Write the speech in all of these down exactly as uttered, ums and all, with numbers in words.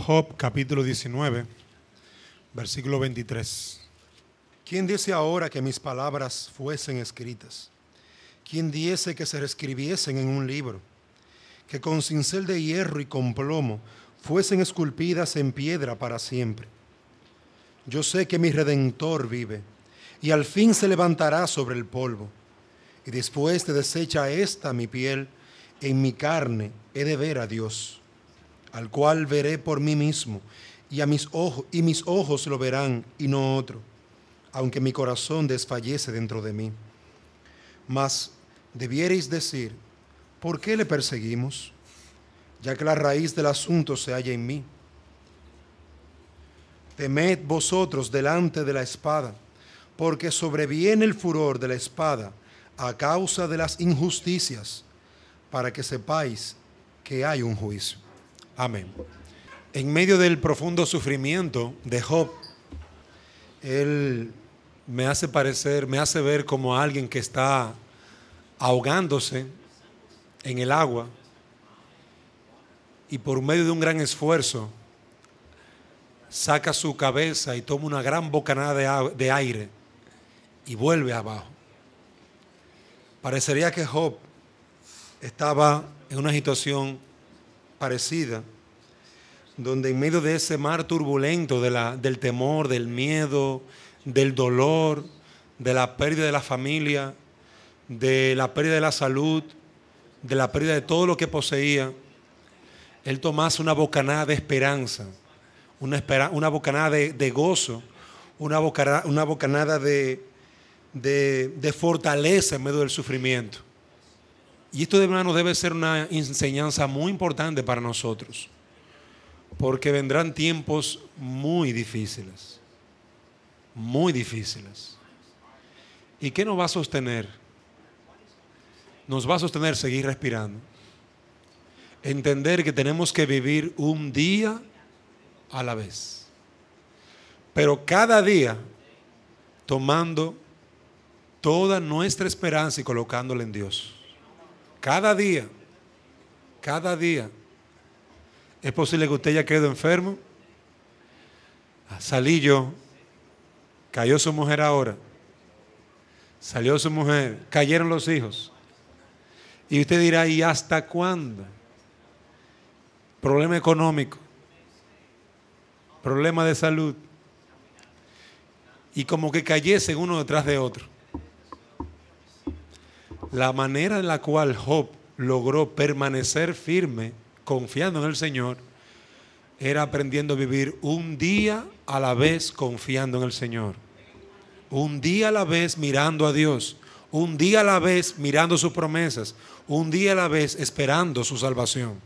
Job capítulo diecinueve, versículo veintitrés. ¿Quién dice ahora que mis palabras fuesen escritas? ¿Quién diese que se reescribiesen en un libro? Que con cincel de hierro y con plomo fuesen esculpidas en piedra para siempre. Yo sé que mi Redentor vive, y al fin se levantará sobre el polvo. Y después de deshecha esta mi piel, en mi carne he de ver a Dios, al cual veré por mí mismo, y a mis ojos, y mis ojos lo verán, y no otro, aunque mi corazón desfallece dentro de mí. Mas debierais decir, ¿por qué le perseguimos? Ya que la raíz del asunto se halla en mí. Temed vosotros delante de la espada, porque sobreviene el furor de la espada a causa de las injusticias, para que sepáis que hay un juicio. Amén. En medio del profundo sufrimiento de Job, él me hace parecer, me hace ver como alguien que está ahogándose en el agua y por medio de un gran esfuerzo saca su cabeza y toma una gran bocanada de aire y vuelve abajo. Parecería que Job estaba en una situación parecida, donde en medio de ese mar turbulento de la, del temor, del miedo, del dolor, de la pérdida de la familia, de la pérdida de la salud, de la pérdida de todo lo que poseía, él tomase una bocanada de esperanza, una, espera, una bocanada de, de gozo, una bocanada, una bocanada de, de, de fortaleza en medio del sufrimiento. Y esto, hermano, debe ser una enseñanza muy importante para nosotros, porque vendrán tiempos muy difíciles, muy difíciles. ¿Y qué nos va a sostener? Nos va a sostener seguir respirando. Entender que tenemos que vivir un día a la vez, pero cada día tomando toda nuestra esperanza y colocándola en Dios. Cada día, cada día. Es posible que usted haya quedado enfermo. Salí yo, cayó su mujer ahora, salió su mujer, cayeron los hijos. Y usted dirá, ¿y hasta cuándo? Problema económico, problema de salud. Y como que cayesen uno detrás de otro. La manera en la cual Job logró permanecer firme, confiando en el Señor, era aprendiendo a vivir un día a la vez confiando en el Señor. Un día a la vez mirando a Dios. Un día a la vez mirando sus promesas. Un día a la vez esperando su salvación.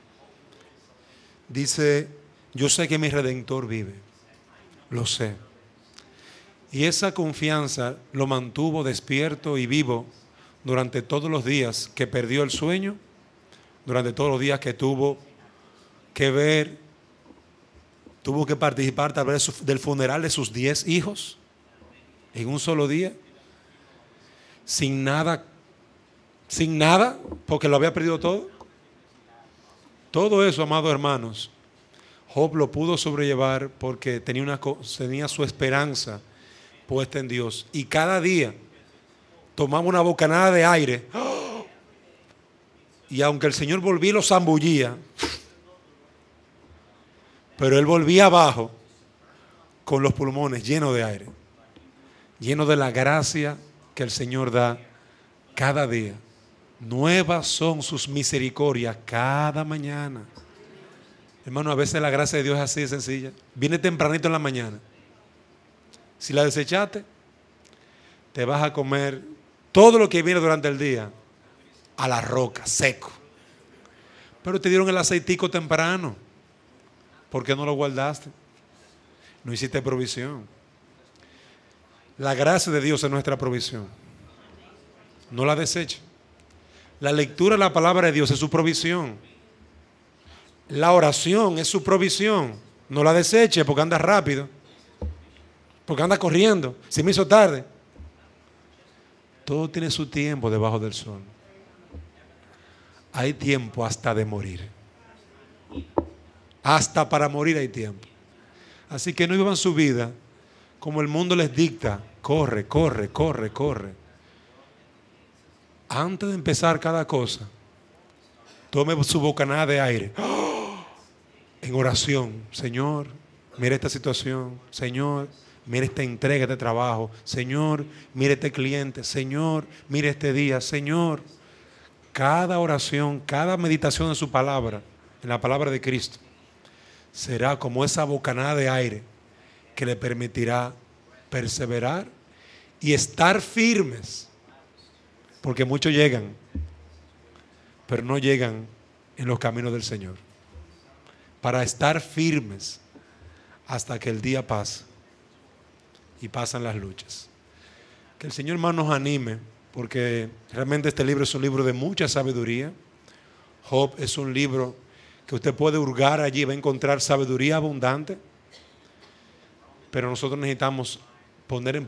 Dice, yo sé que mi Redentor vive. Lo sé. Y esa confianza lo mantuvo despierto y vivo durante todos los días que perdió el sueño, durante todos los días que tuvo que ver, tuvo que participar tal vez del funeral de sus diez hijos en un solo día, sin nada, sin nada, porque lo había perdido todo. Todo eso, amados hermanos, Job lo pudo sobrellevar porque tenía, una, tenía su esperanza puesta en Dios. Y cada día tomaba una bocanada de aire. Y aunque el Señor volvía y lo zambullía, pero él volvía abajo con los pulmones llenos de aire, llenos de la gracia que el Señor da cada día. Nuevas son sus misericordias cada mañana. Hermano, a veces la gracia de Dios es así de sencilla. Viene tempranito en la mañana. Si la desechaste, te vas a comer todo lo que viene durante el día a la roca, seco. Pero te dieron el aceitico temprano. ¿Por qué no lo guardaste? No hiciste provisión. La gracia de Dios es nuestra provisión. No la deseches. La lectura de la palabra de Dios es su provisión. La oración es su provisión. No la deseches porque anda rápido. Porque anda corriendo. Se me hizo tarde. Todo tiene su tiempo debajo del sol. Hay tiempo hasta de morir. Hasta para morir hay tiempo. Así que no vivan su vida como el mundo les dicta. Corre, corre, corre, corre. Antes de empezar cada cosa, tome su bocanada de aire. ¡Oh! En oración. Señor, mira esta situación. Señor, mira esta entrega de trabajo. Señor, mira este cliente. Señor, mira este día. Señor, cada oración, cada meditación en su palabra, en la palabra de Cristo, será como esa bocanada de aire que le permitirá perseverar y estar firmes. Porque muchos llegan, pero no llegan en los caminos del Señor. Para estar firmes hasta que el día pase y pasan las luchas. Que el Señor más nos anime, porque realmente este libro es un libro de mucha sabiduría. Job es un libro que usted puede hurgar allí, va a encontrar sabiduría abundante. Pero nosotros necesitamos poner en